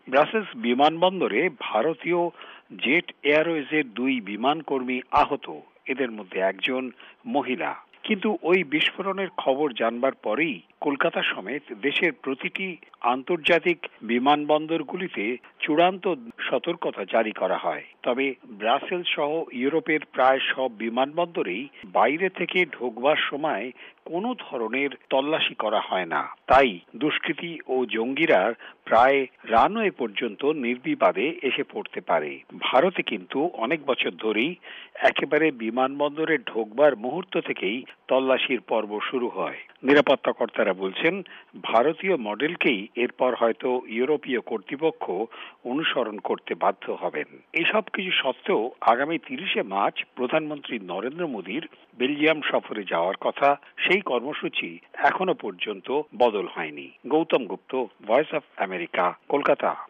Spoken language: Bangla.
ব্রাসেলস বিমানবন্দরে ভারতীয় জেট এয়ারওয়েজের 2 বিমানকর্মী আহত, এদের মধ্যে একজন মহিলা। কিন্তু ওই বিস্ফোরণের খবর জানবার পরেই কলকাতা সমেত দেশের প্রতিটি আন্তর্জাতিক বিমানবন্দরগুলিতে চূড়ান্ত সতর্কতা জারি করা হয়। তবে ব্রাসেলস সহ ইউরোপের প্রায় সব বিমানবন্দরেই বাইরে থেকে ঢোকবার সময় কোনো ধরনের তল্লাশি করা হয় না। তাই দুষ্কৃতী ও জঙ্গিরা প্রায় রানওয়ে পর্যন্ত নির্বিবাদে এসে পড়তে পারে। ভারতে কিন্তু অনেক বছর ধরেই একেবারে বিমানবন্দরে ঢোকবার মুহূর্ত থেকেই তল্লাশির পর্ব শুরু হয়। নিরাপত্তা কর্তারা বলছেন, ভারতীয় মডেলকেই এরপর হয়তো ইউরোপীয় কর্তৃপক্ষ অনুসরণ করতে বাধ্য হবেন। এসব কিছু সত্ত্বেও আগামী 30শে মার্চ প্রধানমন্ত্রী নরেন্দ্র মোদীর বেলজিয়াম সফরে যাওয়ার কথা, সেই কর্মসূচি এখনো পর্যন্ত বদল হয়নি। Gautam Gupta, voice of America, Kolkata.